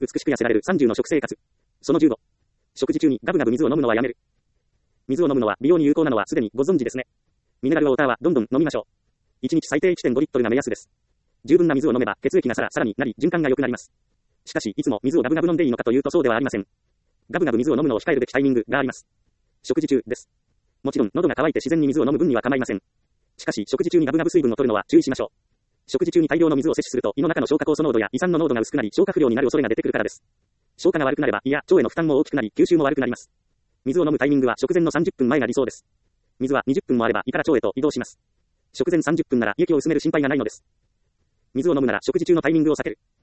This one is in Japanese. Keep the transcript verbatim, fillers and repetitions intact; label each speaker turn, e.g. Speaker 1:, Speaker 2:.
Speaker 1: 美しく痩せられるさんじゅうの食生活。そのじゅうご。食事中にガブガブ水を飲むのはやめる。水を飲むのは美容に有効なのはすでにご存知ですね。ミネラルウォーターはどんどん飲みましょう。いちにち最低 いってんご リットルが目安です。十分な水を飲めば血液がさらさらになり循環が良くなります。しかし、いつも水をガブガブ飲んでいいのかというとそうではありません。ガブガブ水を飲むのを控えるべきタイミングがあります。食事中です。もちろん喉が渇いて自然に水を飲む分には構いません。しかし食事中にガブガブ水分を取るのは注意しましょう。食事中に大量の水を摂取すると胃の中の消化酵素濃度や胃酸の濃度が薄くなり消化不良になる恐れが出てくるからです。消化が悪くなれば胃や腸への負担も大きくなり吸収も悪くなります。水を飲むタイミングは食前のさんじゅっぷんまえが理想です。水はにじゅっぷんもあれば胃から腸へと移動します。食前さんじゅっぷんなら胃液を薄める心配がないのです。水を飲むなら食事中のタイミングを避ける。